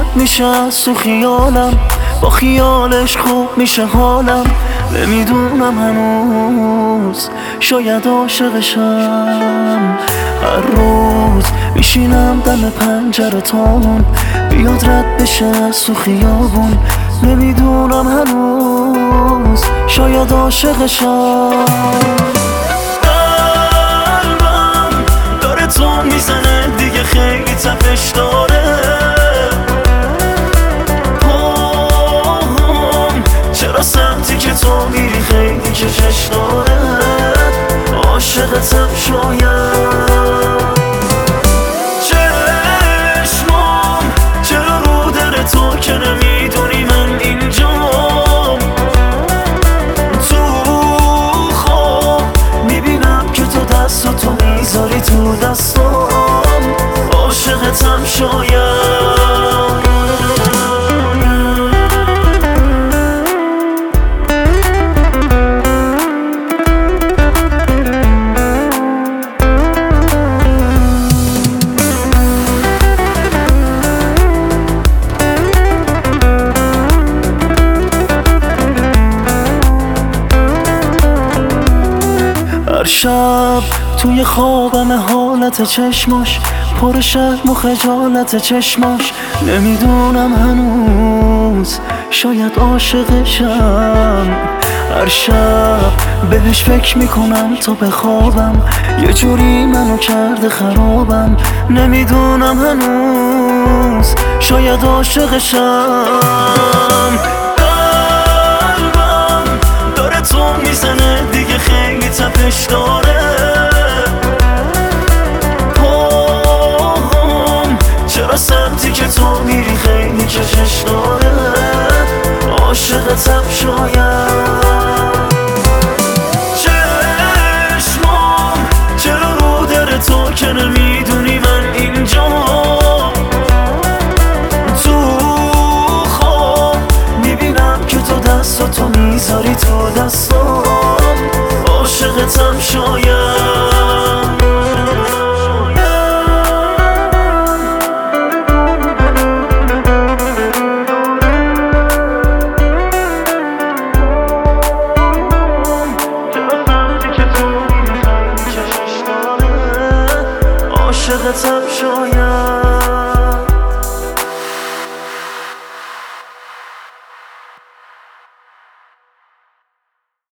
میشه از تو خیالم، با خیالش خوب میشه حالم. نمیدونم هنوز شاید عاشقشم. هر روز میشینم دم پنجره تامون بیاد رد بشه از تو خیابون. نمیدونم هنوز شاید عاشقشم. قلبم داره تو میزنه دیگه خیلی تپش داره. چرا سمتی که تو میری خیلی کشش داره. عاشقتم شاید. چشمام چرا رو در تو که نمیدونی من اینجام. تو خواب میبینم که تو دستاتو میذاری تو دستام. عاشقتم شاید. هر شب توی خوابم حالت چشماش پر شرم و خجالت چشماش. نمیدونم هنوز شاید عاشقشم. هر شب بهش فکر میکنم تا بخوابم، یه جوری منو کرده خرابم. نمیدونم هنوز شاید عاشقشم. قلبم داره تو میزنه دیگه خیلی تپش داره. چرا سمتی که تو میری خیلی کشش داره. عاشقتم شاید. چشمام چرا رو در تو که نمیدونی من اینجام. تو خواب میبینم که تو دستاتو میذاری تو دستام. عاشقتم شاید.